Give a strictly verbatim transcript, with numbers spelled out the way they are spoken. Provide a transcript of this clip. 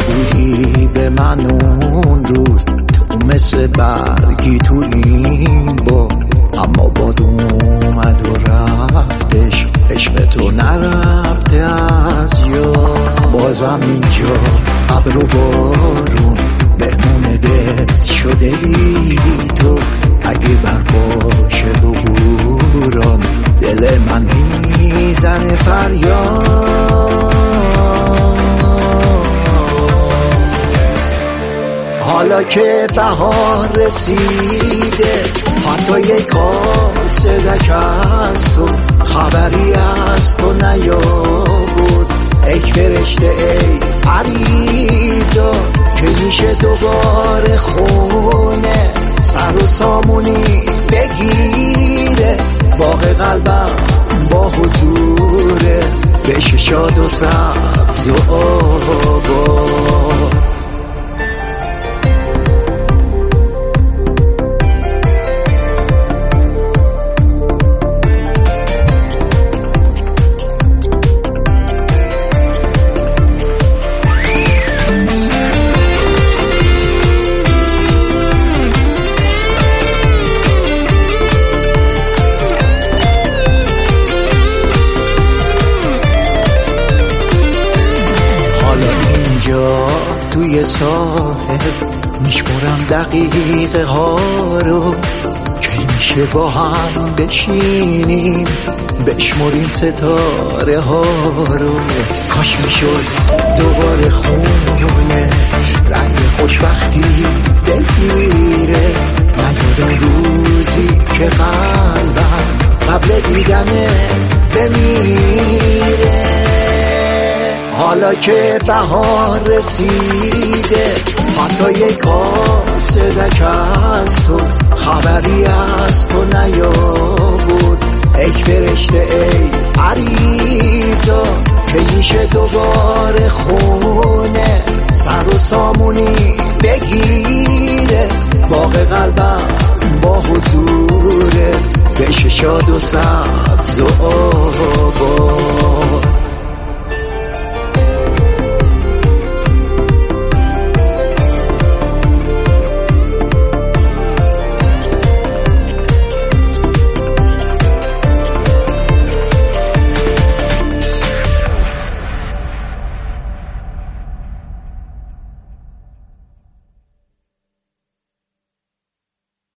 بودی به من اون روز، تو مثل برگی تو این با، اما باد اومد و رفتش، عشق تو نرفته از یاد. بازم اینجا ابر و بارون مهمون دل شده بی تو، اگه برپاشه بگورم دل من میزنه فریاد. حالا که بهار رسیده، حتی یک کاس دک از تو، خبری از تو نیابود ای فرشته ای پریزا، که میشه دوباره خونه سر و سامونی بگیره، باغ قلبم با حضوره بشه شاد و سبز و آباد. توی ساحل میشمرم دقیقه ها رو، که میشه با هم بشینیم بشمریم ستاره ها رو. کاش میشد دوباره خونه رنگ خوشبختی بگیره، نیادم روزی که قلبم قبل دیدنه بمیره. حالا که بهار رسیده، حتی یک کاس دک از تو، خبری از تو نیابود ای فرشته ای پریزا، که میشه دوباره خونه سر و سامونی بگیره، باغ قلبم با حضوره بشه شاد و سبز و آباد.